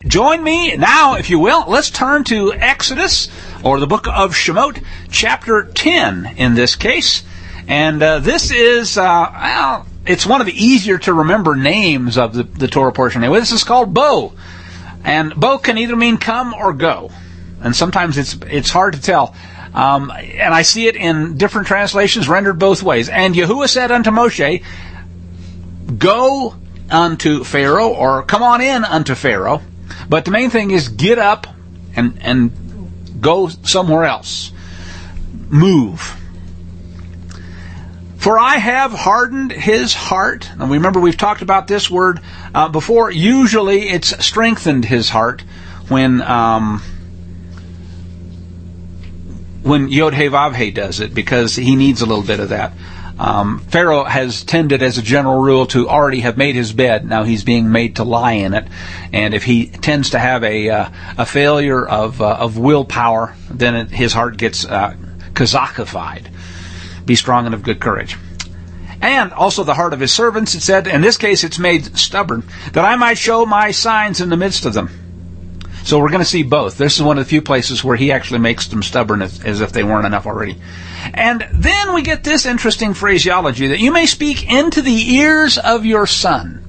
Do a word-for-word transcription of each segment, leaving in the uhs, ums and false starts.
join me now, if you will. Let's turn to Exodus, or the book of Shemot, chapter ten in this case. And uh, this is, uh, well, it's one of the easier to remember names of the, the Torah portion. Anyway, this is called Bo. And Bo can either mean come or go. And sometimes it's it's hard to tell. Um, and I see it in different translations rendered both ways. And Yahuwah said unto Moshe, go unto Pharaoh, or come on in unto Pharaoh. But the main thing is get up and and go somewhere else. Move. For I have hardened his heart. And remember, we've talked about this word uh, before. Usually it's strengthened his heart when um, when Yod-Heh-Vav-Heh does it, because he needs a little bit of that. Um, Pharaoh has tended, as a general rule, to already have made his bed. Now he's being made to lie in it. And if he tends to have a uh, a failure of uh, of willpower, then it, his heart gets uh, kazachified. Be strong and of good courage. And also the heart of his servants, it said, in this case it's made stubborn, that I might show my signs in the midst of them. So we're going to see both. This is one of the few places where he actually makes them stubborn, as, as if they weren't enough already. And then we get this interesting phraseology, that you may speak into the ears of your son,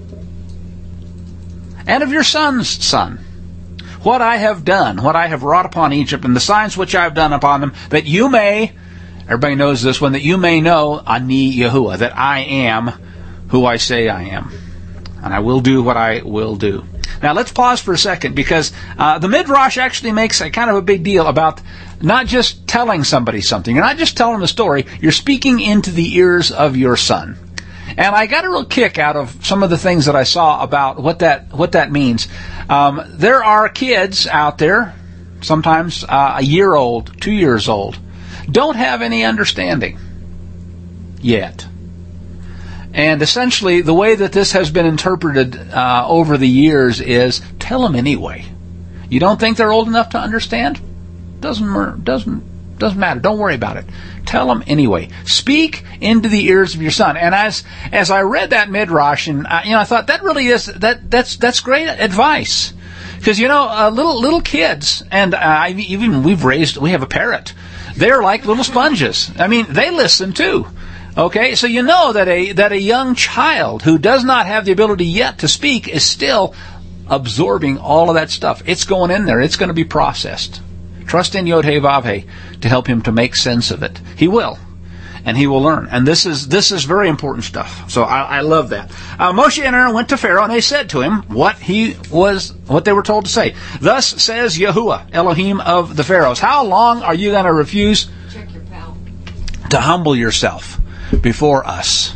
and of your son's son, what I have done, what I have wrought upon Egypt, and the signs which I have done upon them, that you may... Everybody knows this one, that you may know, Ani Yahuwah, that I am who I say I am. And I will do what I will do. Now let's pause for a second, because uh, the Midrash actually makes a kind of a big deal about not just telling somebody something. You're not just telling the story, you're speaking into the ears of your son. And I got a real kick out of some of the things that I saw about what that what that means. Um, there are kids out there, sometimes uh, a year old, two years old, don't have any understanding yet. And essentially, the way that this has been interpreted uh, over the years is, tell them anyway. You don't think they're old enough to understand? Doesn't doesn't doesn't matter. Don't worry about it. Tell them anyway. Speak into the ears of your son. And as as I read that midrash, and uh, you know, I thought that really is that that's that's great advice, because you know, uh, little little kids, and uh, I even we've raised we have a parrot. They're like little sponges. I mean, they listen too. Okay, so you know that a that a young child who does not have the ability yet to speak is still absorbing all of that stuff. It's going in there. It's going to be processed. Trust in Yod-Heh-Vav-Heh to help him to make sense of it. He will, and he will learn. And this is this is very important stuff. So I, I love that. Uh, Moshe and Aaron went to Pharaoh, and they said to him what he was, what they were told to say. Thus says Yahuwah, Elohim of the Pharaohs, how long are you going to refuse Check your pal. to humble yourself before us?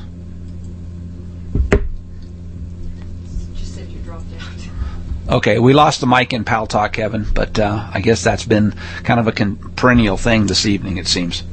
Just said you dropped out. Okay, we lost the mic in Pal Talk, Kevin, but uh, I guess that's been kind of a con- perennial thing this evening, it seems.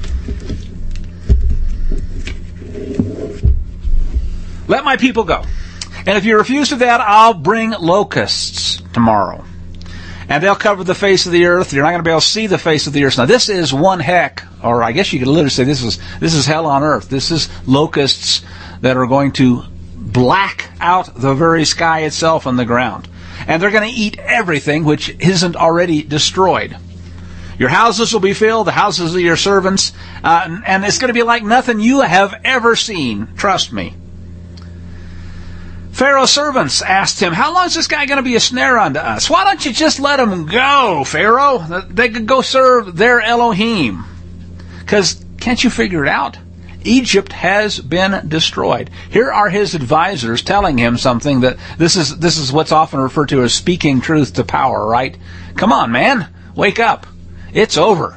Let my people go. And if you refuse to that, I'll bring locusts tomorrow. And they'll cover the face of the earth. You're not going to be able to see the face of the earth. Now, this is one heck, or I guess you could literally say this is this is hell on earth. This is locusts that are going to black out the very sky itself and the ground. And they're going to eat everything which isn't already destroyed. Your houses will be filled, the houses of your servants, uh, and it's going to be like nothing you have ever seen. Trust me. Pharaoh's servants asked him, how long is this guy going to be a snare unto us? Why don't you just let him go, Pharaoh? They could go serve their Elohim. Because can't you figure it out? Egypt has been destroyed. Here are his advisors telling him something that this is this is what's often referred to as speaking truth to power, right? Come on, man. Wake up. It's over.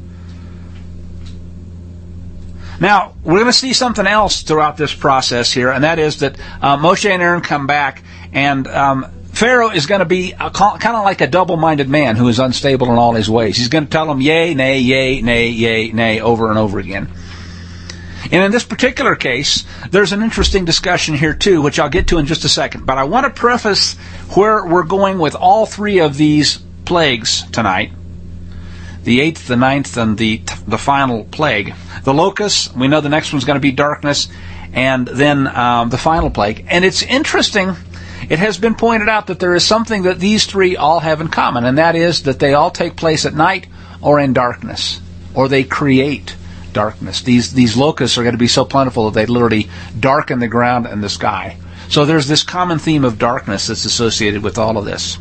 Now, we're going to see something else throughout this process here, and that is that uh, Moshe and Aaron come back, and um, Pharaoh is going to be a, kind of like a double-minded man who is unstable in all his ways. He's going to tell them yay, nay, yay, nay, yay, nay, over and over again. And in this particular case, there's an interesting discussion here too, which I'll get to in just a second. But I want to preface where we're going with all three of these plagues tonight. The eighth, the ninth, and the the final plague. The locusts, we know the next one's going to be darkness, and then um, the final plague. And it's interesting it has been pointed out that there is something that these three all have in common, and that is that they all take place at night or in darkness, or they create darkness. These these locusts are going to be so plentiful that they literally darken the ground and the sky. So there's this common theme of darkness that's associated with all of this.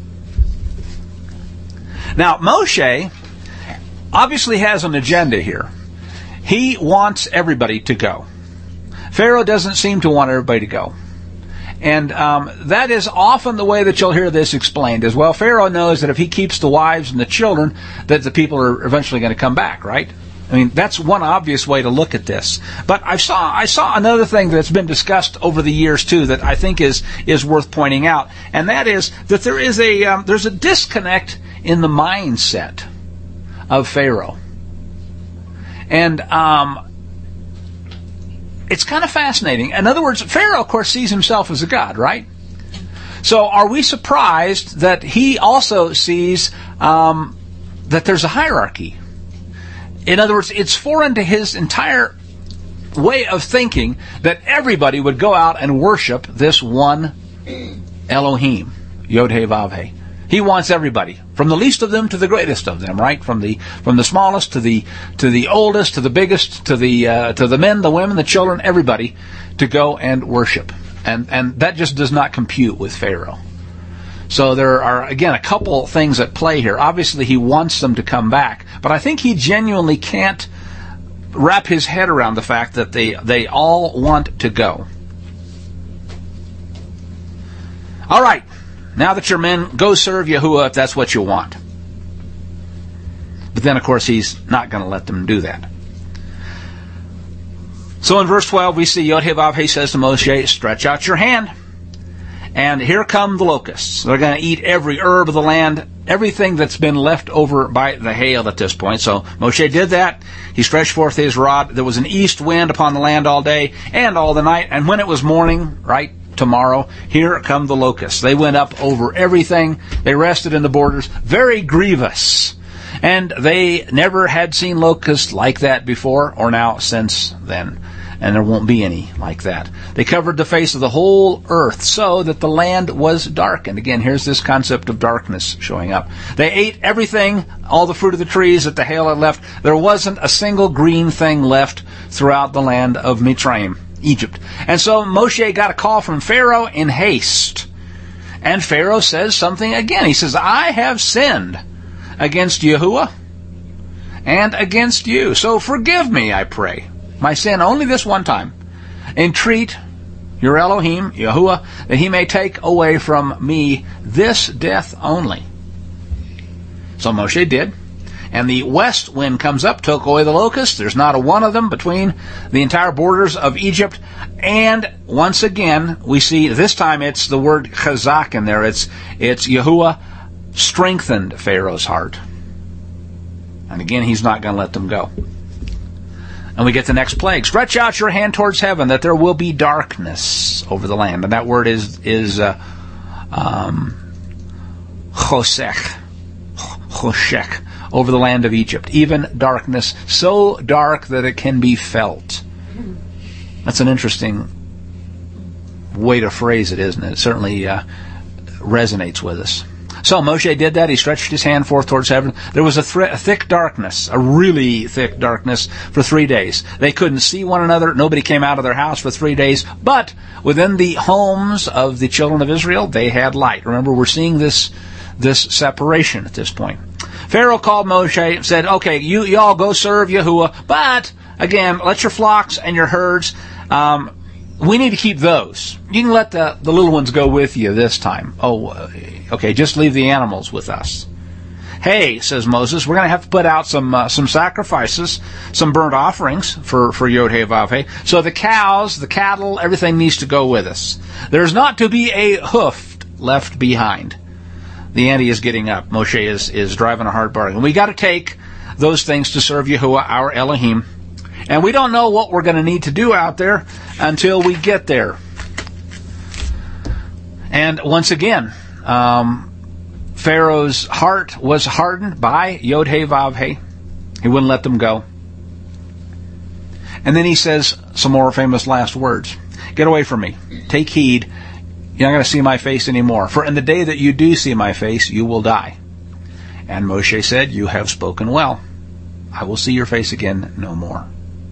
Now, Moshe obviously has an agenda here. He wants everybody to go. Pharaoh doesn't seem to want everybody to go. And um, that is often the way that you'll hear this explained as well. Pharaoh knows that if he keeps the wives and the children, that the people are eventually going to come back, right? I mean, that's one obvious way to look at this. But I saw I saw another thing that's been discussed over the years too that I think is is worth pointing out, and that is that there is a um, there's a disconnect in the mindset of Pharaoh, and um, it's kind of fascinating. In other words, Pharaoh, of course, sees himself as a god, right? So, are we surprised that he also sees um, that there's a hierarchy? In other words, it's foreign to his entire way of thinking that everybody would go out and worship this one Elohim, Yod-Heh-Vav-Heh. He wants everybody, from the least of them to the greatest of them, right? From the from the smallest to the to the oldest to the biggest to the uh, to the men, the women, the children, everybody to go and worship, and and that just does not compute with Pharaoh. So there are, again, a couple things at play here. Obviously, he wants them to come back, but I think he genuinely can't wrap his head around the fact that they, they all want to go. All right, now that your men, go serve Yahuwah if that's what you want. But then, of course, he's not going to let them do that. So in verse twelve, we see Yod-Heh-Vav-Heh says to Moshe, stretch out your hand. And here come the locusts. They're going to eat every herb of the land, everything that's been left over by the hail at this point. So Moshe did that. He stretched forth his rod. There was an east wind upon the land all day and all the night. And when it was morning, right, tomorrow, here come the locusts. They went up over everything. They rested in the borders. Very grievous. And they never had seen locusts like that before or now since then. And there won't be any like that. They covered the face of the whole earth so that the land was darkened. Again, here's this concept of darkness showing up. They ate everything, all the fruit of the trees that the hail had left. There wasn't a single green thing left throughout the land of Mitzrayim, Egypt. And so Moshe got a call from Pharaoh in haste. And Pharaoh says something again. He says, I have sinned against Yahuwah and against you. So forgive me, I pray. My sin only this one time. Entreat your Elohim, Yahuwah, that he may take away from me this death only. So Moshe did. And the west wind comes up, took away the locusts. There's not a one of them between the entire borders of Egypt. And once again, we see this time it's the word chazak in there. It's, it's Yahuwah strengthened Pharaoh's heart. And again, he's not going to let them go. And we get the next plague. Stretch out your hand towards heaven, that there will be darkness over the land. And that word is is uh, um, chosek, choshek, over the land of Egypt. Even darkness, so dark that it can be felt. That's an interesting way to phrase it, isn't it? It certainly uh, resonates with us. So Moshe did that. He stretched his hand forth towards heaven. There was a, th- a thick darkness, a really thick darkness for three days. They couldn't see one another. Nobody came out of their house for three days. But within the homes of the children of Israel, they had light. Remember, we're seeing this this separation at this point. Pharaoh called Moshe and said, okay, you y'all go serve Yahuwah, but again, let your flocks and your herds, um, we need to keep those. You can let the, the little ones go with you this time. Oh, okay, just leave the animals with us. Hey, says Moses, we're going to have to put out some uh, some sacrifices, some burnt offerings for, for Yod-Heh-Vav-Heh. So the cows, the cattle, everything needs to go with us. There's not to be a hoof left behind. The ante is getting up. Moshe is, is driving a hard bargain. We got to take those things to serve Yahuwah, our Elohim. And we don't know what we're going to need to do out there until we get there. And once again, um, Pharaoh's heart was hardened by Yod-Heh-Vav-Heh. He wouldn't let them go. And then he says some more famous last words. Get away from me. Take heed. you're not going to see my face anymore. For in the day that you do see my face, you will die. And Moshe said, you have spoken well. I will see your face again no more.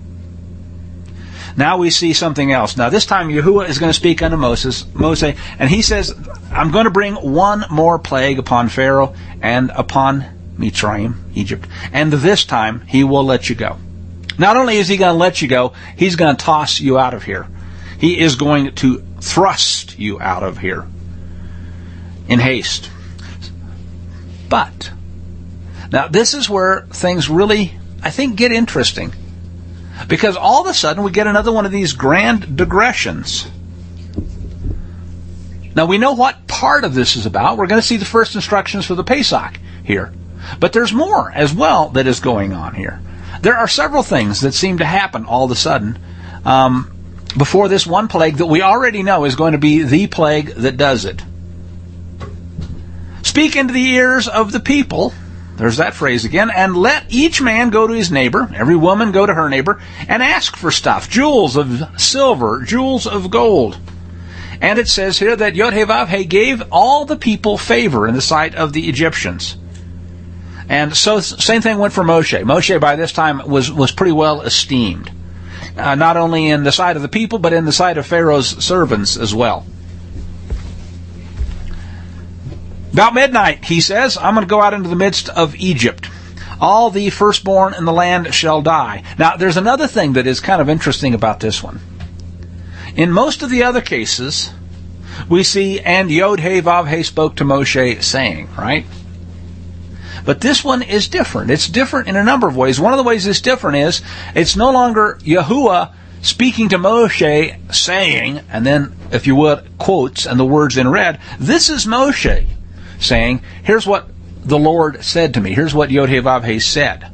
Now we see something else. Now this time Yahuwah is going to speak unto Moses, Moses, and he says, I'm going to bring one more plague upon Pharaoh and upon Mitzrayim, Egypt. And this time he will let you go. Not only is he going to let you go, he's going to toss you out of here. He is going to thrust you out of here in haste. But, now this is where things really, I think, get interesting. Because all of a sudden we get another one of these grand digressions. Now we know what part of this is about. We're going to see the first instructions for the Pesach here. But there's more as well that is going on here. There are several things that seem to happen all of a sudden um, before this one plague that we already know is going to be the plague that does it. Speak into the ears of the people. There's that phrase again. And let each man go to his neighbor, every woman go to her neighbor, and ask for stuff, jewels of silver, jewels of gold. And it says here that Yod-Heh-Vav-Heh gave all the people favor in the sight of the Egyptians. And so, same thing went for Moshe. Moshe, by this time, was, was pretty well esteemed. Uh, not only in the sight of the people, but in the sight of Pharaoh's servants as well. About midnight, he says, I'm going to go out into the midst of Egypt. All the firstborn in the land shall die. Now, there's another thing that is kind of interesting about this one. In most of the other cases, we see, and Yod-Heh-Vav-Heh spoke to Moshe, saying, right? But this one is different. It's different in a number of ways. One of the ways it's different is, it's no longer Yahuwah speaking to Moshe, saying, and then, if you would, quotes and the words in red. This is Moshe saying, here's what the Lord said to me. Here's what Yod-Heh-Vav-Heh said.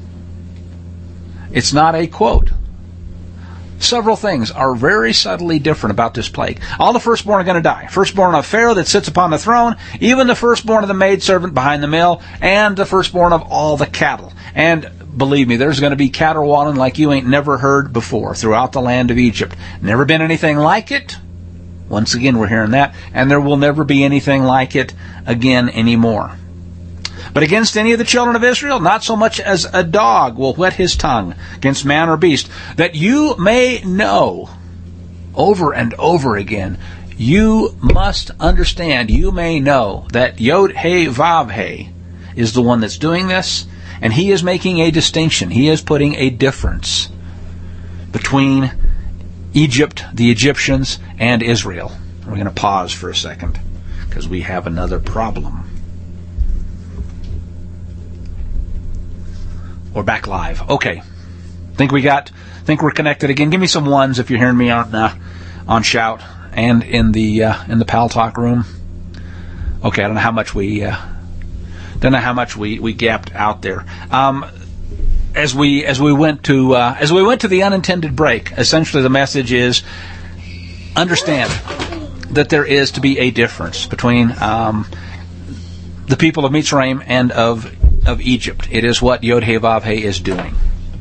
It's not a quote. Several things are very subtly different about this plague. All the firstborn are going to die. Firstborn of Pharaoh that sits upon the throne, even the firstborn of the maidservant behind the mill, and the firstborn of all the cattle. And believe me, there's going to be caterwauling like you ain't never heard before throughout the land of Egypt. Never been anything like it. Once again, we're hearing that. And there will never be anything like it again anymore. But against any of the children of Israel, not so much as a dog will whet his tongue against man or beast, that you may know over and over again, you must understand, you may know that Yod-Heh-Vav-Heh is the one that's doing this, and he is making a distinction. He is putting a difference between Egypt, the Egyptians, and Israel. We're going to pause for a second because we have another problem. We're back live. Okay. Think we got, think we're connected again. Give me some ones if you're hearing me on, uh, on Shout and in the, uh, in the Pal Talk room. Okay. I don't know how much we, uh, don't know how much we, we gapped out there. Um, as we, as we went to, uh, as we went to the unintended break, essentially the message is understand that there is to be a difference between, um, the people of Mitzrayim and of of Egypt. It is what Yod-Heh-Vav-Heh is doing.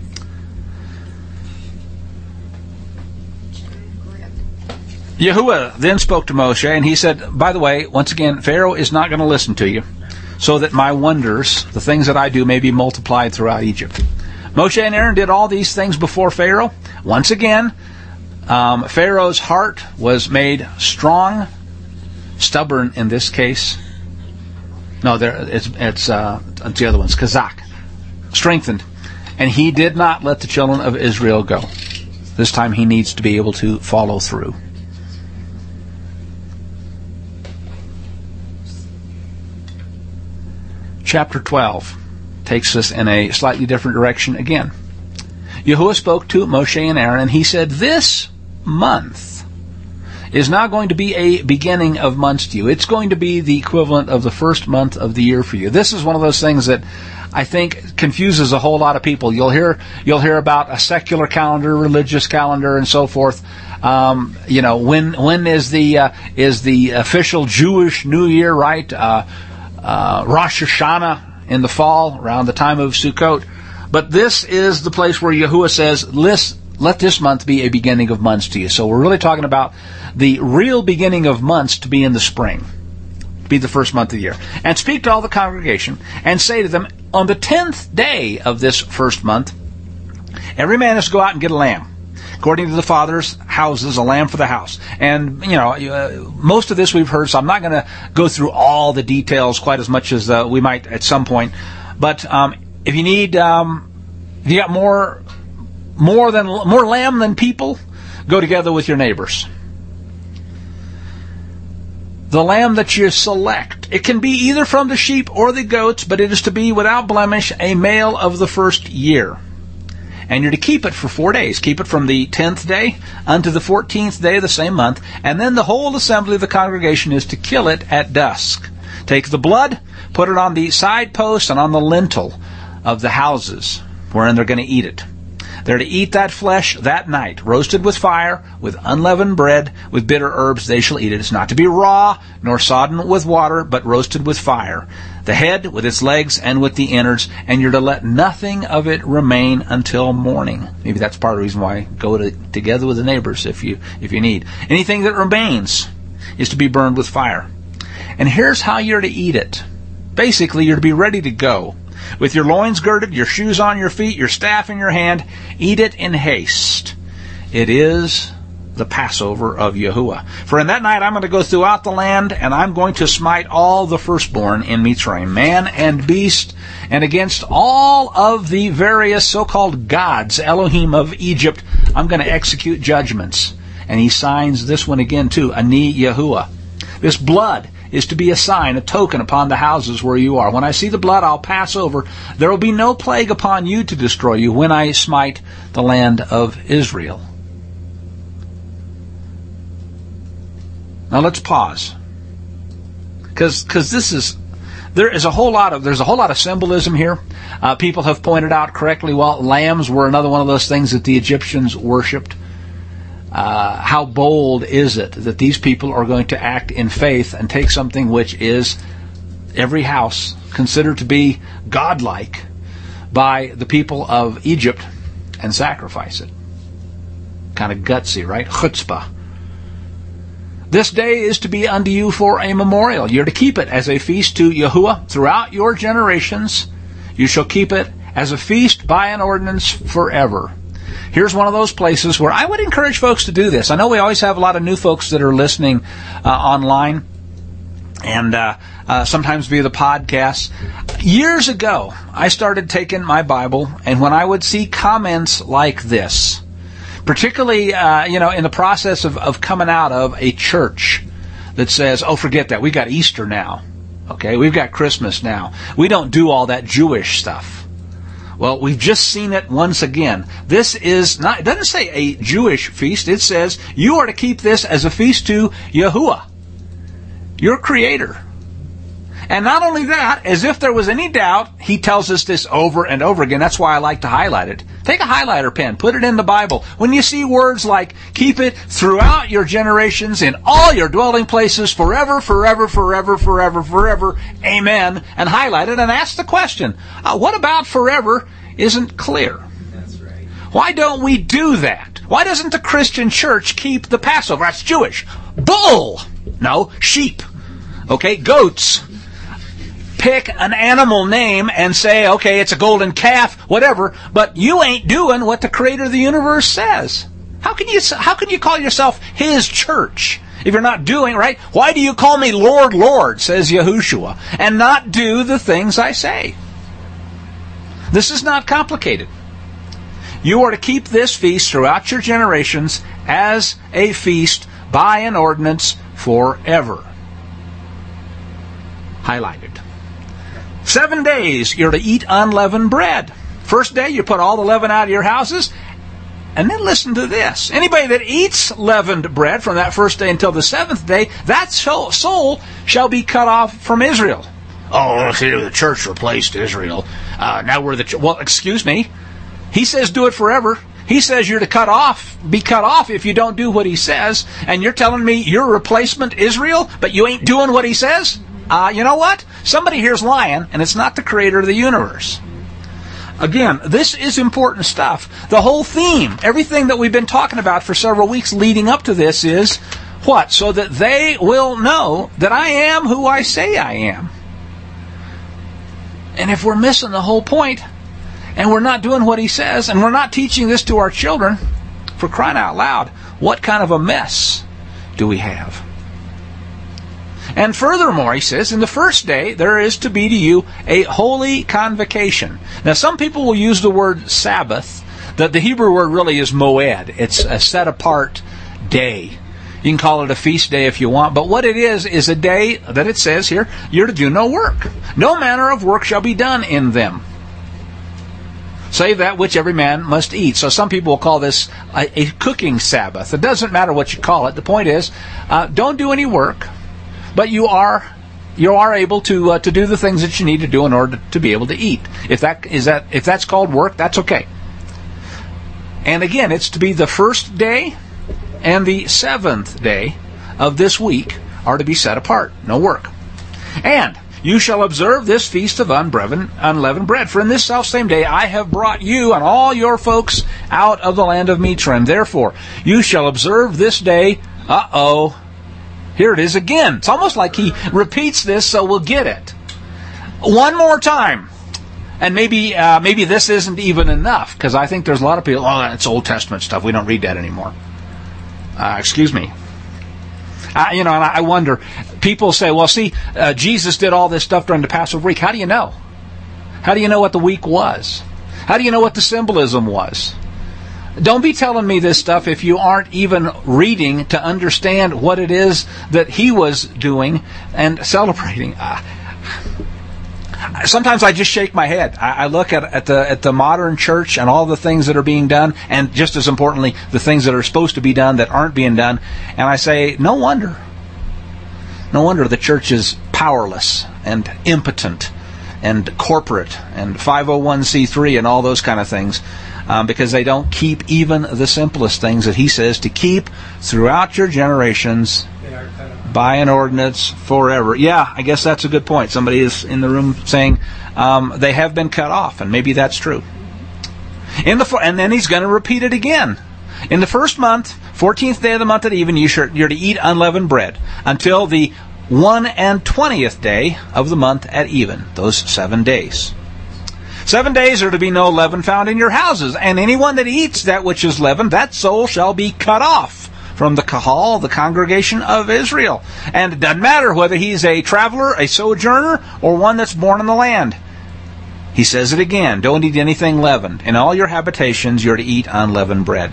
Yahuwah then spoke to Moshe, and he said, by the way, once again, Pharaoh is not going to listen to you, so that my wonders, the things that I do, may be multiplied throughout Egypt. Moshe and Aaron did all these things before Pharaoh. Once again, um, Pharaoh's heart was made strong, stubborn in this case. No, there it's it's uh, it's the other ones. Kazak, strengthened, and he did not let the children of Israel go. This time, he needs to be able to follow through. Chapter twelve takes us in a slightly different direction again. Yahuwah spoke to Moshe and Aaron, and he said, "This month is now going to be a beginning of months to you. It's going to be the equivalent of the first month of the year for you." This is one of those things that I think confuses a whole lot of people. You'll hear you'll hear about a secular calendar, religious calendar, and so forth. Um, you know, when when is the uh, is the official Jewish New Year, right? Uh, uh, Rosh Hashanah in the fall, around the time of Sukkot. But this is the place where Yahuwah says, "Listen, let this month be a beginning of months to you. So we're really talking about the real beginning of months to be in the spring, be the first month of the year. And speak to all the congregation and say to them, on the tenth day of this first month, every man is to go out and get a lamb. According to the father's houses, a lamb for the house. And, you know, uh, most of this we've heard, so I'm not going to go through all the details quite as much as uh, we might at some point. But um, if you need, um, if you got more, more than more lamb than people, go together with your neighbors. The lamb that you select, it can be either from the sheep or the goats, but it is to be without blemish, a male of the first year. And you're to keep it for four days. Keep it from the tenth day unto the fourteenth day of the same month. And then the whole assembly of the congregation is to kill it at dusk. Take the blood, put it on the side posts and on the lintel of the houses wherein they're going to eat it. They're to eat that flesh that night, roasted with fire, with unleavened bread, with bitter herbs they shall eat it. It's not to be raw, nor sodden with water, but roasted with fire. The head with its legs and with the innards, and you're to let nothing of it remain until morning. Maybe that's part of the reason why go to, together with the neighbors if you if you need. Anything that remains is to be burned with fire. And here's how you're to eat it. Basically, you're to be ready to go. With your loins girded, your shoes on your feet, your staff in your hand, eat it in haste. It is the Passover of Yahuwah. For in that night I'm going to go throughout the land, and I'm going to smite all the firstborn in Mitzrayim, man and beast, and against all of the various so-called gods, Elohim of Egypt, I'm going to execute judgments. And he signs this one again too, Ani Yahuwah. This blood is to be a sign, a token upon the houses where you are. When I see the blood, I'll pass over. There will be no plague upon you to destroy you when I smite the land of Israel. Now let's pause, because because this is there is a whole lot of there's a whole lot of symbolism here. Uh, people have pointed out correctly. Well, lambs were another one of those things that the Egyptians worshipped. Uh, how bold is it that these people are going to act in faith and take something which is every house considered to be godlike by the people of Egypt and sacrifice it? Kind of gutsy, right? Chutzpah. This day is to be unto you for a memorial. You're to keep it as a feast to Yahuwah throughout your generations. You shall keep it as a feast by an ordinance forever. Here's one of those places where I would encourage folks to do this. I know we always have a lot of new folks that are listening uh, online and uh, uh, sometimes via the podcast. Years ago, I started taking my Bible, and when I would see comments like this, particularly, uh, you know, in the process of, of coming out of a church that says, oh, forget that, we got Easter now, okay, we've got Christmas now, we don't do all that Jewish stuff. Well, we've just seen it once again. This is not, it doesn't say a Jewish feast. It says you are to keep this as a feast to Yahuwah, your Creator. And not only that, as if there was any doubt, he tells us this over and over again. That's why I like to highlight it. Take a highlighter pen, put it in the Bible. When you see words like, keep it throughout your generations, in all your dwelling places, forever, forever, forever, forever, forever, amen, and highlight it and ask the question, uh, what about forever isn't clear? That's right. Why don't we do that? Why doesn't the Christian church keep the Passover? That's Jewish. Bull! No, sheep. Okay, goats. Pick an animal name and say, okay, it's a golden calf, whatever, but you ain't doing what the Creator of the universe says. How can you how can you call yourself His church if you're not doing, right? Why do you call me Lord, Lord, says Yahushua, and not do the things I say? This is not complicated. You are to keep this feast throughout your generations as a feast by an ordinance forever. Highlighted. Seven days you're to eat unleavened bread. First day you put all the leaven out of your houses. And then listen to this. Anybody that eats leavened bread from that first day until the seventh day, that soul shall be cut off from Israel. Oh, see, the church replaced Israel. Uh, now we're the ch- well, excuse me. He says do it forever. He says you're to cut off, be cut off if you don't do what he says. And you're telling me you're a replacement Israel, but you ain't doing what he says? Uh, you know what? Somebody here's lying, and it's not the Creator of the universe. Again, this is important stuff. The whole theme, everything that we've been talking about for several weeks leading up to this is what? So that they will know that I am who I say I am. And if we're missing the whole point, and we're not doing what he says, and we're not teaching this to our children, for crying out loud, what kind of a mess do we have? And furthermore, he says, in the first day, there is to be to you a holy convocation. Now, some people will use the word Sabbath. The, the Hebrew word really is moed. It's a set-apart day. You can call it a feast day if you want, but what it is, is a day that it says here, you're to do no work. No manner of work shall be done in them, save that which every man must eat. So some people will call this a, a cooking Sabbath. It doesn't matter what you call it. The point is, uh, don't do any work. But you are you are able to uh, to do the things that you need to do in order to, to be able to eat. If that is that if that's called work, that's okay. And again, it's to be the first day and the seventh day of this week are to be set apart. No work. And you shall observe this feast of unleavened, unleavened bread. For in this selfsame day I have brought you and all your folks out of the land of Mitzrayim. Therefore, you shall observe this day. Uh-oh. Here it is again. It's almost like he repeats this so we'll get it. One more time. And maybe uh, maybe this isn't even enough, because I think there's a lot of people, oh, that's Old Testament stuff. We don't read that anymore. Uh, excuse me. Uh, you know, and I wonder, people say, well, see, uh, Jesus did all this stuff during the Passover week. How do you know? How do you know what the week was? How do you know what the symbolism was? Don't be telling me this stuff if you aren't even reading to understand what it is that he was doing and celebrating. Uh, sometimes I just shake my head. I, I look at, at the at the modern church and all the things that are being done, and just as importantly, the things that are supposed to be done that aren't being done, and I say, no wonder. No wonder the church is powerless and impotent and corporate and five oh one c three and all those kind of things. Um, because they don't keep even the simplest things that he says to keep throughout your generations by an ordinance forever. Yeah, I guess that's a good point. Somebody is in the room saying um, they have been cut off, and maybe that's true. In the And then he's going to repeat it again. In the first month, fourteenth day of the month at even, you should, you're to eat unleavened bread until the one and twentieth day of the month at even, those seven days. Seven days are to be no leaven found in your houses, and anyone that eats that which is leavened, that soul shall be cut off from the kahal, the congregation of Israel. And it doesn't matter whether he's a traveler, a sojourner, or one that's born in the land. He says it again, don't eat anything leavened. In all your habitations you're to eat unleavened bread.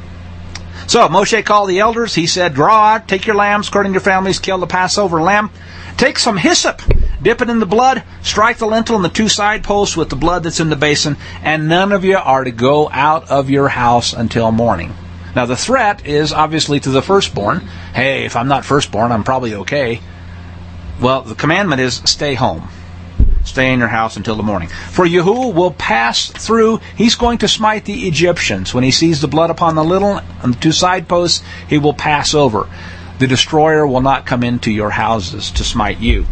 So Moshe called the elders. He said, draw out, take your lambs according to your families, kill the Passover lamb. Take some hyssop, dip it in the blood, strike the lintel and the two side posts with the blood that's in the basin, and none of you are to go out of your house until morning. Now the threat is obviously to the firstborn. Hey, if I'm not firstborn, I'm probably okay. Well, the commandment is stay home. Stay in your house until the morning. For Yahuwah will pass through. He's going to smite the Egyptians. When he sees the blood upon the little and the two side posts, he will pass over. The destroyer will not come into your houses to smite you.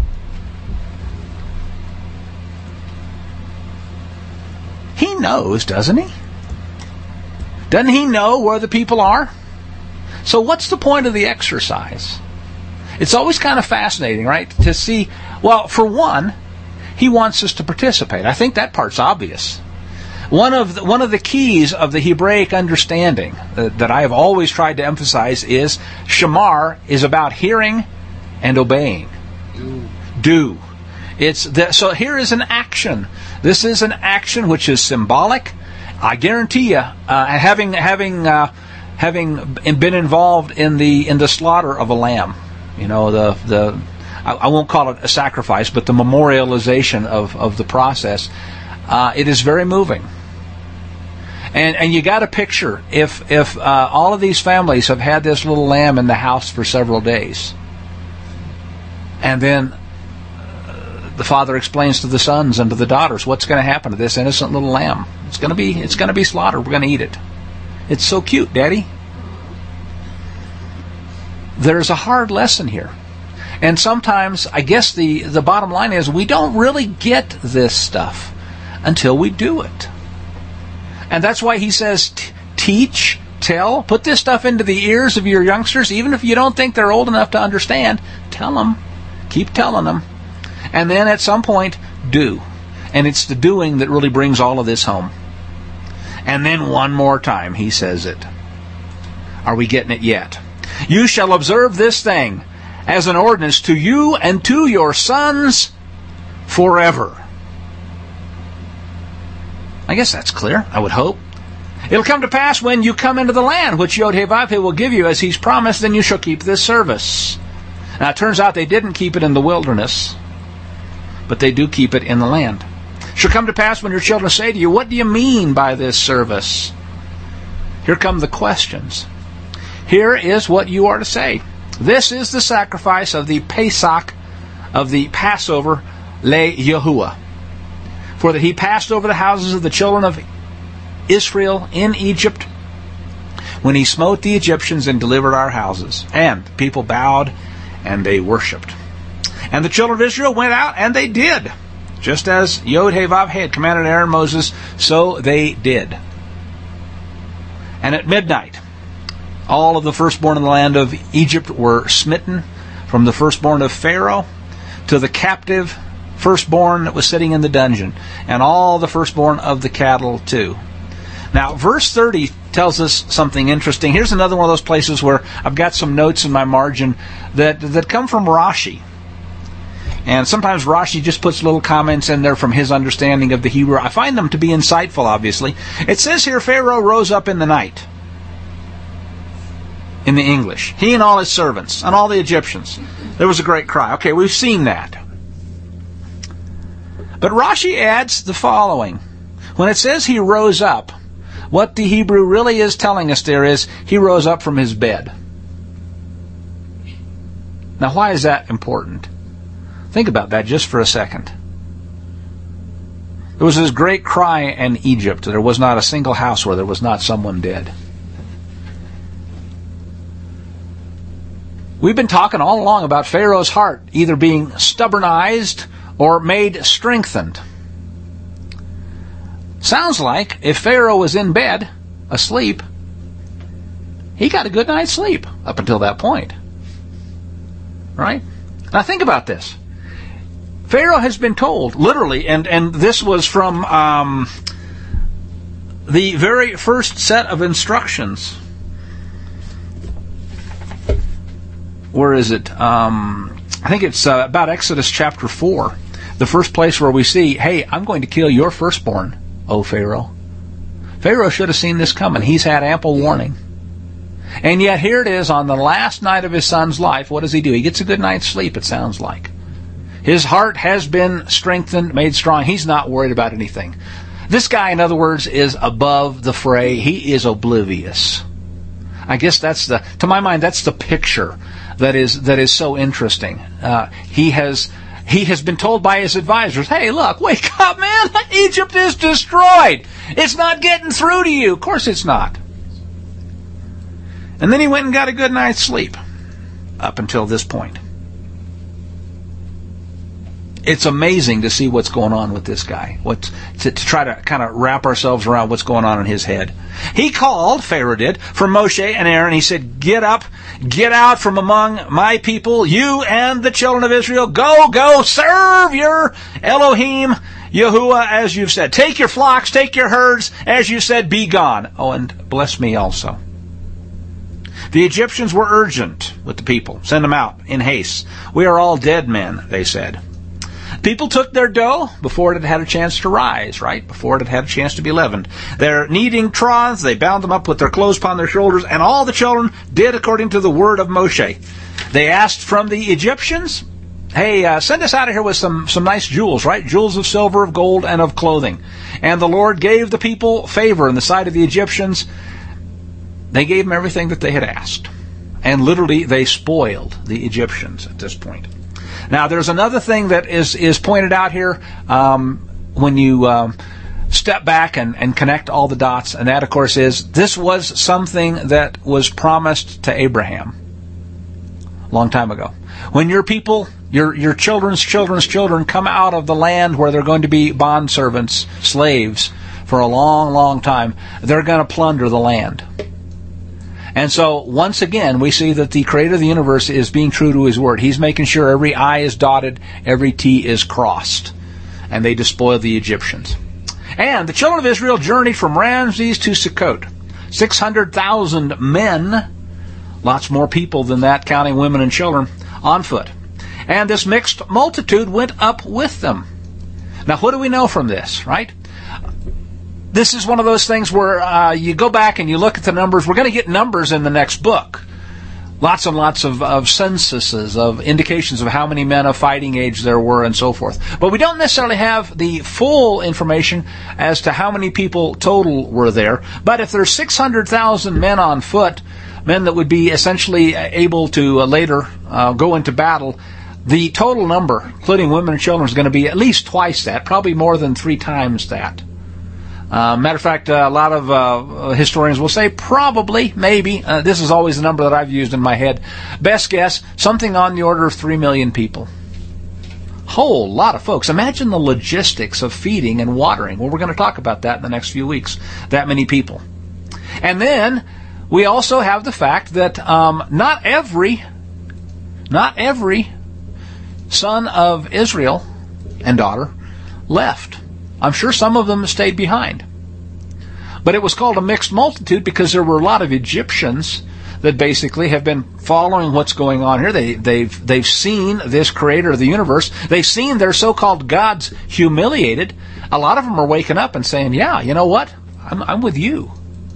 He knows, doesn't he? Doesn't he know where the people are? So what's the point of the exercise? It's always kind of fascinating, right? To see, well, for one, he wants us to participate. I think that part's obvious. One of the, one of the keys of the Hebraic understanding uh, that I have always tried to emphasize is shamar is about hearing and obeying. Do. Do. It's the, so here is an action. This is an action which is symbolic. I guarantee you, uh, having having uh, having been involved in the in the slaughter of a lamb, you know, the the I, I won't call it a sacrifice, but the memorialization of of the process, uh, it is very moving. And and you got to picture if if uh, all of these families have had this little lamb in the house for several days, and then uh, the father explains to the sons and to the daughters what's going to happen to this innocent little lamb. It's going to be it's going to be slaughtered. We're going to eat it. It's so cute, Daddy. There's a hard lesson here, and sometimes I guess the the bottom line is we don't really get this stuff. until we do it. And that's why he says, teach, tell, put this stuff into the ears of your youngsters, even if you don't think they're old enough to understand. Tell them. Keep telling them. And then at some point, do. And it's the doing that really brings all of this home. And then one more time, he says it. Are we getting it yet? You shall observe this thing as an ordinance to you and to your sons forever. I guess that's clear, I would hope. It'll come to pass when you come into the land which Yod-Heh-Vav-Heh will give you as he's promised, then you shall keep this service. Now it turns out they didn't keep it in the wilderness, but they do keep it in the land. It shall come to pass when your children say to you, what do you mean by this service? Here come the questions. Here is what you are to say. This is the sacrifice of the Pesach, of the Passover, Le Yahuwah. For that he passed over the houses of the children of Israel in Egypt when he smote the Egyptians and delivered our houses. And people bowed and they worshipped. And the children of Israel went out and they did. Just as Yod-Heh-Vav-Heh had commanded Aaron and Moses, so they did. And at midnight, all of the firstborn in the land of Egypt were smitten, from the firstborn of Pharaoh to the captive firstborn that was sitting in the dungeon, and all the firstborn of the cattle too. Now, verse thirty tells us something interesting. Here's another one of those places where I've got some notes in my margin that, that come from Rashi. And sometimes Rashi just puts little comments in there from his understanding of the Hebrew. I find them to be insightful, obviously. It says here, Pharaoh rose up in the night. In the English. He and all his servants, and all the Egyptians. There was a great cry. Okay, we've seen that. But Rashi adds the following. When it says he rose up, what the Hebrew really is telling us there is he rose up from his bed. Now, why is that important? Think about that just for a second. There was this great cry in Egypt. There was not a single house where there was not someone dead. We've been talking all along about Pharaoh's heart either being stubbornized or made strengthened. Sounds like if Pharaoh was in bed, asleep, he got a good night's sleep up until that point. Right? Now think about this. Pharaoh has been told, literally, and, and this was from um, the very first set of instructions. Where is it? Um, I think it's uh, about Exodus chapter four. The first place where we see, hey, I'm going to kill your firstborn, O Pharaoh. Pharaoh should have seen this coming. He's had ample warning. And yet here it is on the last night of his son's life. What does he do? He gets a good night's sleep, it sounds like. His heart has been strengthened, made strong. He's not worried about anything. This guy, in other words, is above the fray. He is oblivious. I guess that's the, to my mind, that's the picture that is that is so interesting. Uh, he has he has been told by his advisors, hey, look, wake up, man. Egypt is destroyed. It's not getting through to you. Of course it's not. And then he went and got a good night's sleep up until this point. It's amazing to see what's going on with this guy. What's, to, to try to kind of wrap ourselves around what's going on in his head. He called, Pharaoh did, for Moshe and Aaron. He said, get up, get out from among my people, you and the children of Israel. Go, go, serve your Elohim, Yahuwah, as you've said. Take your flocks, take your herds, as you said, be gone. Oh, and bless me also. The Egyptians were urgent with the people. Send them out in haste. We are all dead men, they said. People took their dough before it had had a chance to rise, right? Before it had had a chance to be leavened. Their kneading troughs, they bound them up with their clothes upon their shoulders, and all the children did according to the word of Moshe. They asked from the Egyptians, hey, uh, send us out of here with some, some nice jewels, right? Jewels of silver, of gold, and of clothing. And the Lord gave the people favor in the sight of the Egyptians. They gave them everything that they had asked. And literally, they spoiled the Egyptians at this point. Now, there's another thing that is, is pointed out here um, when you um, step back and, and connect all the dots, and that, of course, is this was something that was promised to Abraham a long time ago. When your people, your your children's children's children come out of the land where they're going to be bondservants, slaves, for a long, long time, they're going to plunder the land. And so, once again, we see that the Creator of the universe is being true to His word. He's making sure every I is dotted, every T is crossed. And they despoiled the Egyptians. And the children of Israel journeyed from Ramses to Sukkot. six hundred thousand men, lots more people than that, counting women and children, on foot. And this mixed multitude went up with them. Now, what do we know from this, right? This is one of those things where uh, you go back and you look at the numbers. We're going to get numbers in the next book. Lots and lots of, of censuses, of indications of how many men of fighting age there were and so forth. But we don't necessarily have the full information as to how many people total were there. But if there's six hundred thousand men on foot, men that would be essentially able to uh, later uh, go into battle, the total number, including women and children, is going to be at least twice that, probably more than three times that. Uh, matter of fact, uh, a lot of uh, historians will say probably, maybe, uh, this is always the number that I've used in my head, best guess, something on the order of three million people. Whole lot of folks. Imagine the logistics of feeding and watering. Well, we're going to talk about that in the next few weeks. That many people. And then we also have the fact that um, not every, not every son of Israel and daughter left. I'm sure some of them stayed behind. But it was called a mixed multitude because there were a lot of Egyptians that basically have been following what's going on here. They, they've, they've seen this Creator of the universe. They've seen their so-called gods humiliated. A lot of them are waking up and saying, yeah, you know what? I'm, I'm with you.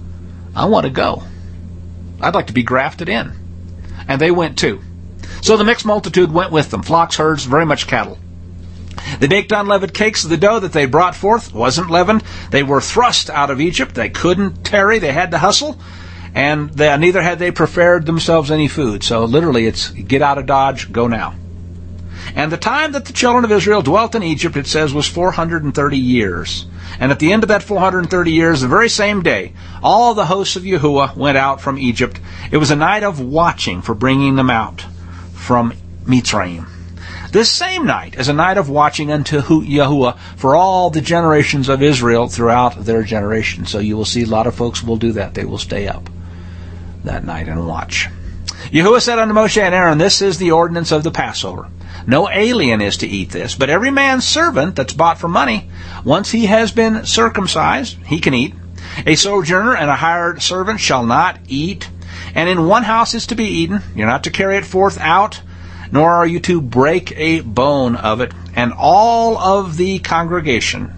I want to go. I'd like to be grafted in. And they went too. So the mixed multitude went with them. Flocks, herds, very much cattle. They baked unleavened cakes of the dough that they brought forth. Wasn't leavened. They were thrust out of Egypt. They couldn't tarry. They had to hustle. And they, neither had they prepared themselves any food. So literally it's get out of Dodge, go now. And the time that the children of Israel dwelt in Egypt, it says, was four hundred thirty years. And at the end of that four hundred thirty years, the very same day, all the hosts of Yahuwah went out from Egypt. It was a night of watching for bringing them out from Mitzrayim. This same night is a night of watching unto Yahuwah for all the generations of Israel throughout their generation. So you will see a lot of folks will do that. They will stay up that night and watch. Yahuwah said unto Moshe and Aaron, this is the ordinance of the Passover. No alien is to eat this, but every man's servant that's bought for money, once he has been circumcised, he can eat. A sojourner and a hired servant shall not eat, and in one house is to be eaten. You're not to carry it forth out, nor are you to break a bone of it. And all of the congregation,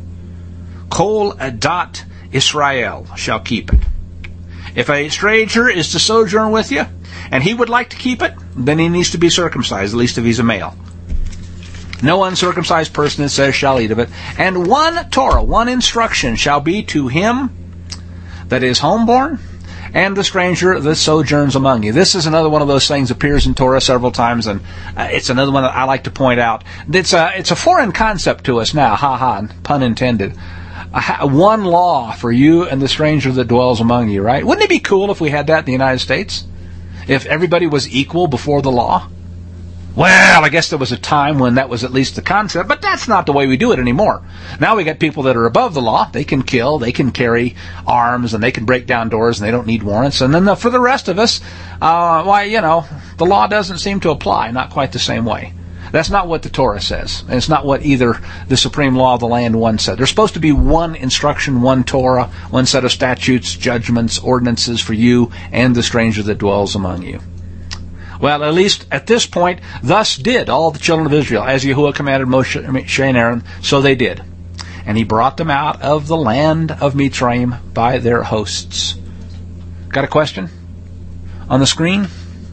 Kol Adat Israel, shall keep it. If a stranger is to sojourn with you, and he would like to keep it, then he needs to be circumcised, at least if he's a male. No uncircumcised person, it says, shall eat of it. And one Torah, one instruction shall be to him that is homeborn, and the stranger that sojourns among you. This is another one of those things that appears in Torah several times, and uh, it's another one that I like to point out. It's a, it's a foreign concept to us now, ha-ha, pun intended. Uh, one law for you and the stranger that dwells among you, right? Wouldn't it be cool if we had that in the United States? If everybody was equal before the law? Well, I guess there was a time when that was at least the concept, but that's not the way we do it anymore. Now we got people that are above the law. They can kill, they can carry arms, and they can break down doors, and they don't need warrants. And then the, for the rest of us, uh, why, you know, the law doesn't seem to apply, not quite the same way. That's not what the Torah says, and it's not what either the supreme law of the land one said. There's supposed to be one instruction, one Torah, one set of statutes, judgments, ordinances for you and the stranger that dwells among you. Well, at least at this point, thus did all the children of Israel, as Yahuwah commanded Moshe and Aaron, so they did. And he brought them out of the land of Mitzrayim by their hosts. Got a question on the screen?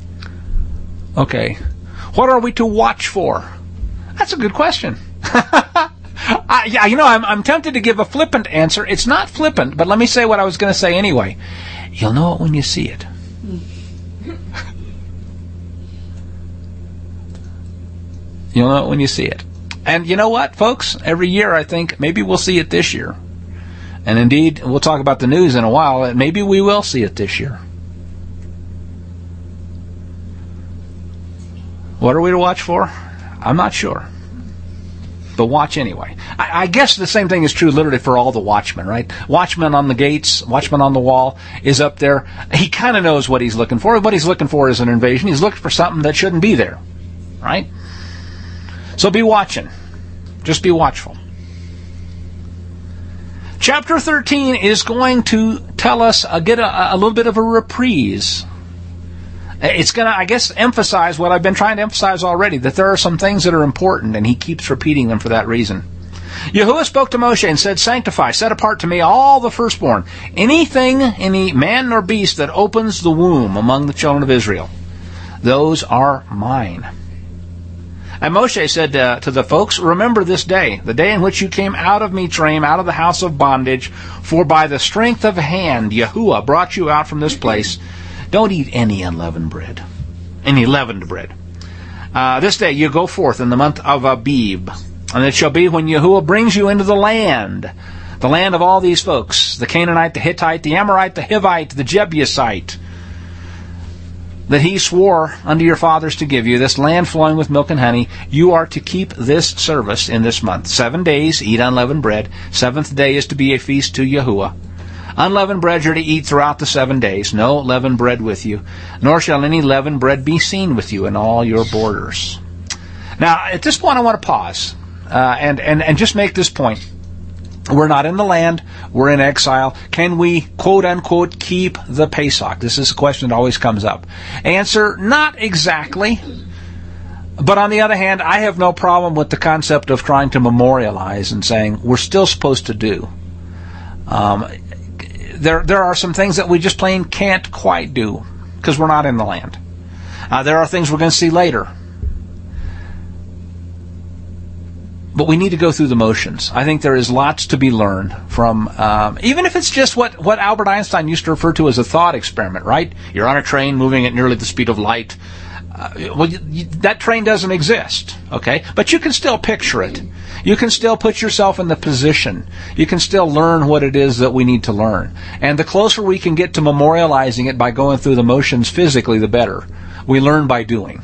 Okay. What are we to watch for? That's a good question. I, yeah, you know, I'm, I'm tempted to give a flippant answer. It's not flippant, but let me say what I was going to say anyway. You'll know it when you see it. You'll know it when you see it. And you know what, folks? Every year I think maybe we'll see it this year. And indeed, we'll talk about the news in a while, and maybe we will see it this year. What are we to watch for? I'm not sure. But watch anyway. I, I guess the same thing is true literally for all the watchmen, right? Watchman on the gates, watchman on the wall is up there. He kind of knows what he's looking for. What he's looking for is an invasion. He's looking for something that shouldn't be there, right? So be watching. Just be watchful. Chapter thirteen is going to tell us, uh, get a, a little bit of a reprise. It's going to, I guess, emphasize what I've been trying to emphasize already, that there are some things that are important, and he keeps repeating them for that reason. Yahuwah spoke to Moshe and said, sanctify, set apart to me all the firstborn, anything, any man nor beast that opens the womb among the children of Israel. Those are mine. And Moshe said uh, to the folks, remember this day, the day in which you came out of Mitzrayim, out of the house of bondage, for by the strength of hand Yahuwah brought you out from this place. Don't eat any unleavened bread, any leavened bread. Uh, this day you go forth in the month of Abib, and it shall be when Yahuwah brings you into the land, the land of all these folks, the Canaanite, the Hittite, the Amorite, the Hivite, the Jebusite, that he swore unto your fathers to give you, this land flowing with milk and honey. You are to keep this service in this month. Seven days, eat unleavened bread. Seventh day is to be a feast to Yahuwah. Unleavened bread you're to eat throughout the seven days. No leavened bread with you, nor shall any leavened bread be seen with you in all your borders. Now, at this point, I want to pause uh, and, and, and just make this point. We're not in the land. We're in exile. Can we, quote unquote, keep the Pesach? This is a question that always comes up. Answer, not exactly. But on the other hand, I have no problem with the concept of trying to memorialize and saying we're still supposed to do. Um, there, there are some things that we just plain can't quite do because we're not in the land. Uh, there are things we're going to see later. But we need to go through the motions. I think there is lots to be learned from, um, even if it's just what, what Albert Einstein used to refer to as a thought experiment, right? You're on a train moving at nearly the speed of light. Uh, well, you, you, that train doesn't exist, okay? But you can still picture it. You can still put yourself in the position. You can still learn what it is that we need to learn. And the closer we can get to memorializing it by going through the motions physically, the better. We learn by doing.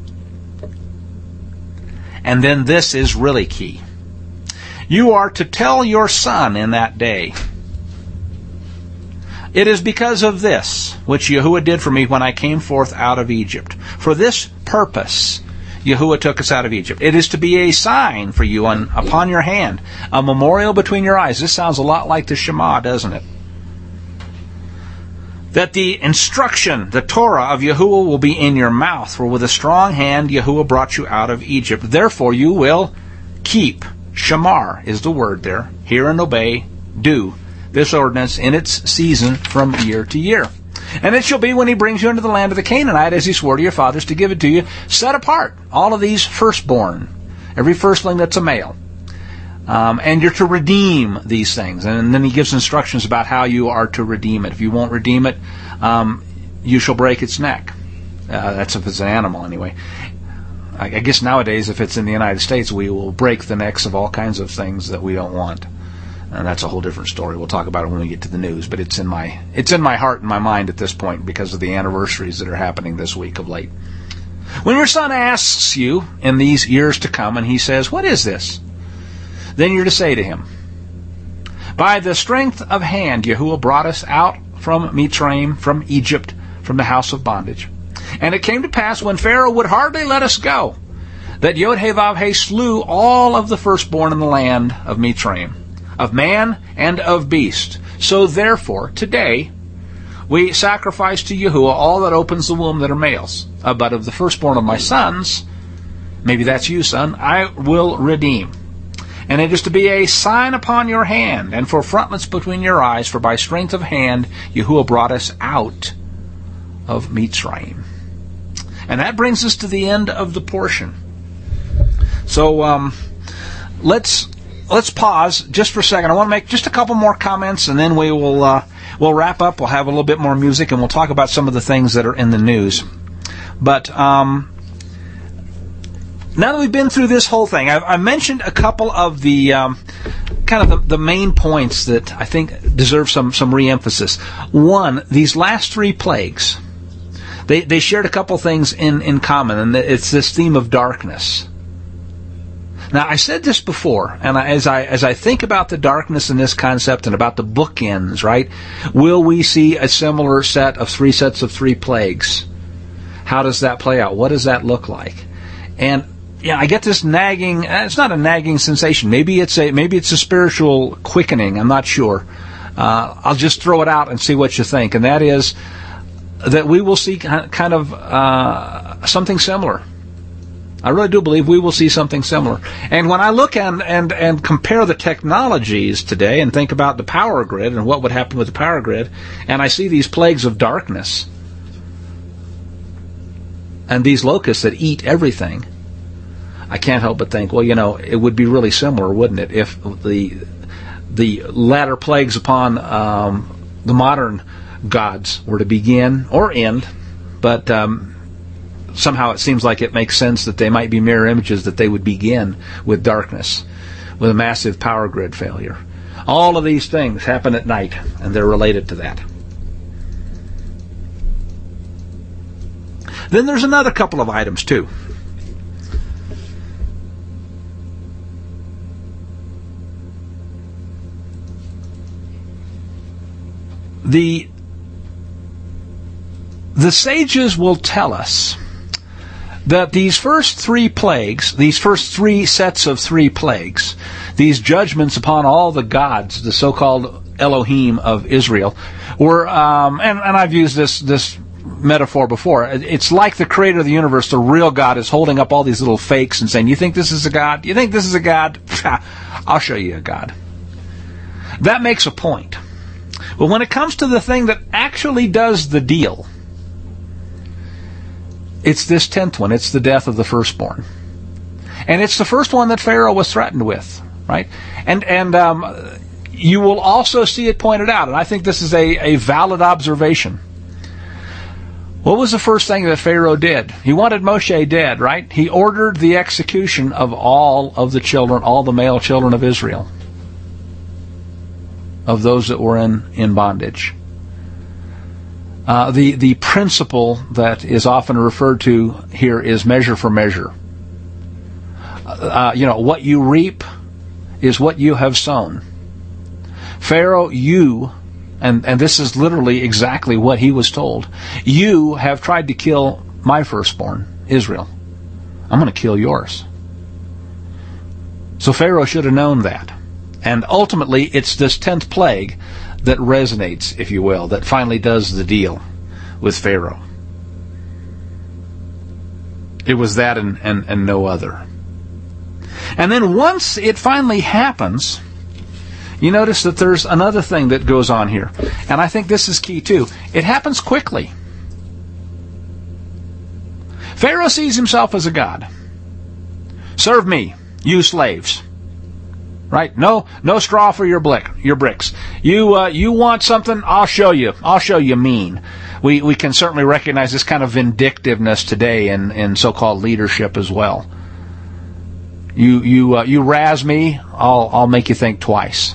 And then this is really key. You are to tell your son in that day, it is because of this, which Yahuwah did for me when I came forth out of Egypt. For this purpose, Yahuwah took us out of Egypt. It is to be a sign for you on, upon your hand, a memorial between your eyes. This sounds a lot like the Shema, doesn't it? That the instruction, the Torah of Yahuwah will be in your mouth, for with a strong hand Yahuwah brought you out of Egypt. Therefore you will keep, shamar is the word there, hear and obey, do this ordinance in its season from year to year. And it shall be when he brings you into the land of the Canaanite, as he swore to your fathers to give it to you, set apart all of these firstborn, every firstling that's a male. Um, and you're to redeem these things. And then he gives instructions about how you are to redeem it. If you won't redeem it, um, you shall break its neck. Uh, that's if it's an animal, anyway. I, I guess nowadays, if it's in the United States, we will break the necks of all kinds of things that we don't want. And that's a whole different story. We'll talk about it when we get to the news. But it's in my it's in my heart and my mind at this point because of the anniversaries that are happening this week of late. When your son asks you in these years to come, and he says, "What is this?" Then you're to say to him, by the strength of hand Yahuwah brought us out from Mitzrayim, from Egypt, from the house of bondage. And it came to pass when Pharaoh would hardly let us go, that Yod-Heh-Vav-Heh slew all of the firstborn in the land of Mitzrayim, of man and of beast. So therefore, today, we sacrifice to Yahuwah all that opens the womb that are males. Uh, but of the firstborn of my sons, maybe that's you, son, I will redeem. And it is to be a sign upon your hand, and for frontlets between your eyes, for by strength of hand Yahuwah brought us out of Mitzrayim. And that brings us to the end of the portion. So um, let's let's pause just for a second. I want to make just a couple more comments, and then we will uh, we'll wrap up. We'll have a little bit more music, and we'll talk about some of the things that are in the news. But um, now that we've been through this whole thing, I've, I mentioned a couple of the um, kind of the, the main points that I think deserve some some re-emphasis. One, these last three plagues. They they shared a couple things in, in common, and it's this theme of darkness. Now, I said this before, and I, as I as I think about the darkness in this concept and about the bookends, right, will we see a similar set of three sets of three plagues? How does that play out? What does that look like? And yeah, I get this nagging. It's not a nagging sensation. Maybe it's a maybe it's a spiritual quickening. I'm not sure. Uh, I'll just throw it out and see what you think. And that is that we will see kind of uh, something similar. I really do believe we will see something similar. And when I look and, and, and compare the technologies today and think about the power grid and what would happen with the power grid, and I see these plagues of darkness and these locusts that eat everything, I can't help but think, well, you know, it would be really similar, wouldn't it, if the the latter plagues upon um, the modern gods were to begin or end, but um, somehow it seems like it makes sense that they might be mirror images, that they would begin with darkness, with a massive power grid failure. All of these things happen at night, and they're related to that. Then there's another couple of items, too. The, the sages will tell us that these first three plagues, these first three sets of three plagues, these judgments upon all the gods, the so-called Elohim of Israel, were, um, and, and I've used this this metaphor before, it's like the creator of the universe, the real God, is holding up all these little fakes and saying, you think this is a God? You think this is a God? I'll show you a God. That makes a point. But when it comes to the thing that actually does the deal, it's this tenth one. It's the death of the firstborn. And it's the first one that Pharaoh was threatened with, right? And and um, you will also see it pointed out, and I think this is a, a valid observation. What was the first thing that Pharaoh did? He wanted Moshe dead, right? He ordered the execution of all of the children, all the male children of Israel, of those that were in, in bondage. Uh, the, the principle that is often referred to here is measure for measure. Uh, you know, what you reap is what you have sown. Pharaoh, you, and, and this is literally exactly what he was told, you have tried to kill my firstborn, Israel. I'm going to kill yours. So Pharaoh should have known that. And ultimately, it's this tenth plague that resonates, if you will, that finally does the deal with Pharaoh. It was that and, and, and no other. And then once it finally happens, you notice that there's another thing that goes on here. And I think this is key too. It happens quickly. Pharaoh sees himself as a god. Serve me, you slaves. Right? No, no straw for your blick, your bricks. You, uh, you want something? I'll show you. I'll show you mean. We, we can certainly recognize this kind of vindictiveness today in, in so-called leadership as well. You, you, uh, you razz me, I'll, I'll make you think twice.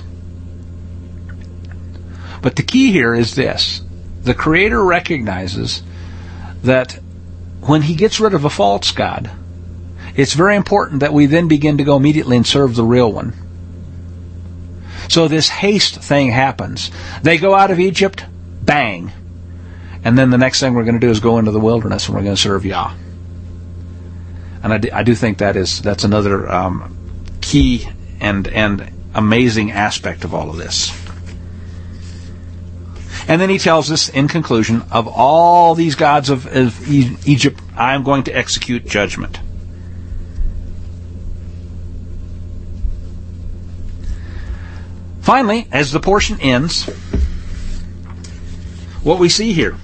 But the key here is this: the Creator recognizes that when He gets rid of a false god, it's very important that we then begin to go immediately and serve the real one. So this haste thing happens. They go out of Egypt, bang. And then the next thing we're going to do is go into the wilderness and we're going to serve Yah. And I do, I do think that is that's another um, key and and amazing aspect of all of this. And then he tells us, in conclusion, of all these gods of, of Egypt, I am going to execute judgment. Finally, as the portion ends, what we see here,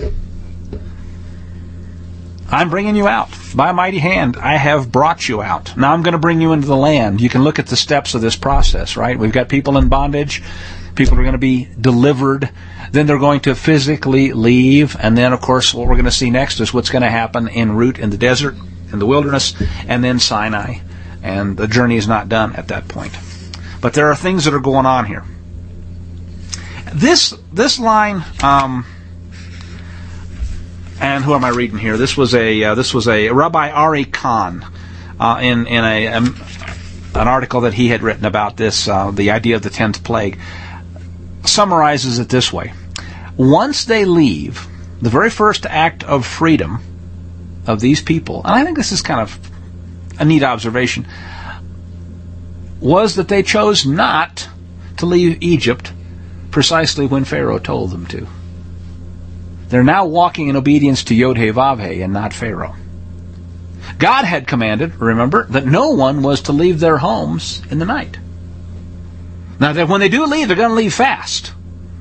I'm bringing you out. By a mighty hand, I have brought you out. Now I'm going to bring you into the land. You can look at the steps of this process, right? We've got people in bondage. People are going to be delivered. Then they're going to physically leave. And then, of course, what we're going to see next is what's going to happen en route in the desert, in the wilderness, and then Sinai. And the journey is not done at that point. But there are things that are going on here. This this line, um, and who am I reading here? This was a uh, this was a Rabbi Ari Kahn uh, in in a um, an article that he had written about this, uh, the idea of the tenth plague. Summarizes it this way: once they leave, the very first act of freedom of these people, and I think this is kind of a neat observation, was that they chose not to leave Egypt precisely when Pharaoh told them to. They're now walking in obedience to Yod-Heh-Vav-Heh and not Pharaoh. God had commanded, remember, that no one was to leave their homes in the night. Now, that when they do leave, they're going to leave fast.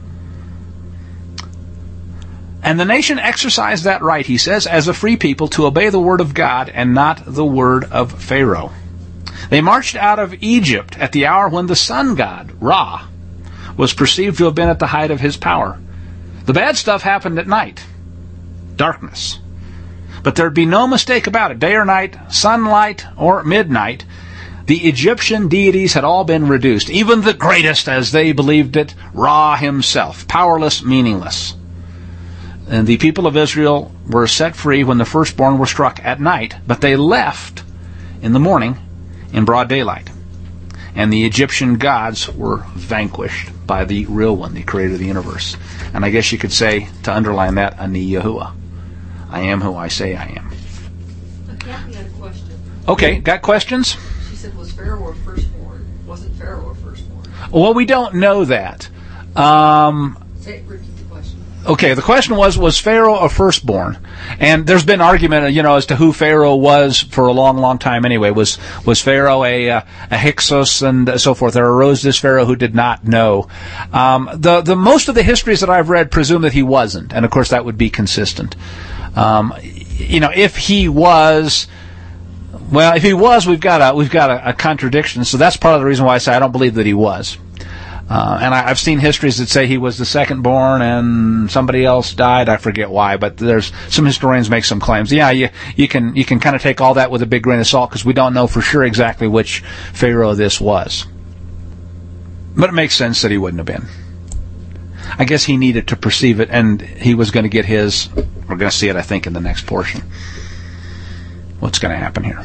And the nation exercised that right, he says, as a free people to obey the word of God and not the word of Pharaoh. They marched out of Egypt at the hour when the sun god, Ra, was perceived to have been at the height of his power. The bad stuff happened at night, darkness. But there'd be no mistake about it. Day or night, sunlight or midnight, the Egyptian deities had all been reduced, even the greatest, as they believed it, Ra himself, powerless, meaningless. And the people of Israel were set free when the firstborn were struck at night, but they left in the morning in broad daylight. And the Egyptian gods were vanquished by the real one, the creator of the universe. And I guess you could say, to underline that, Ani Yahuwah. I am who I say I am. Kathy had a question. Okay, got questions? She said, was Pharaoh a firstborn? Wasn't Pharaoh a firstborn? Well, we don't know that. Um, Say, repeat the question. Okay, the question was, was Pharaoh a firstborn? And there's been argument, you know, as to who Pharaoh was for a long, long time anyway. Was was Pharaoh a, a, a Hyksos and so forth? There arose this Pharaoh who did not know. Um, the, the most of the histories that I've read presume that he wasn't. And of course that would be consistent. Um, you know, if he was, well, if he was, we've got a, we've got a, a contradiction. So that's part of the reason why I say I don't believe that he was. Uh, and I, I've seen histories that say he was the second born and somebody else died. I forget why, but there's some historians make some claims. Yeah, you you can you can kind of take all that with a big grain of salt because we don't know for sure exactly which Pharaoh this was. But it makes sense that he wouldn't have been. I guess he needed to perceive it, and he was going to get his. We're going to see it, I think, in the next portion. What's going to happen here?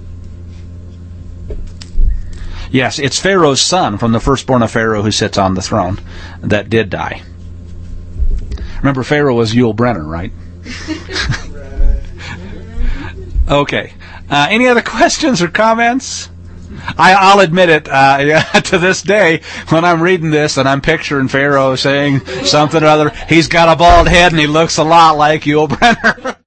Yes, it's Pharaoh's son from the firstborn of Pharaoh who sits on the throne that did die. Remember, Pharaoh was Yul Brynner, right? Okay. Uh, any other questions or comments? I, I'll admit it, uh, yeah, to this day, when I'm reading this and I'm picturing Pharaoh saying something or other, he's got a bald head and he looks a lot like Yul Brynner.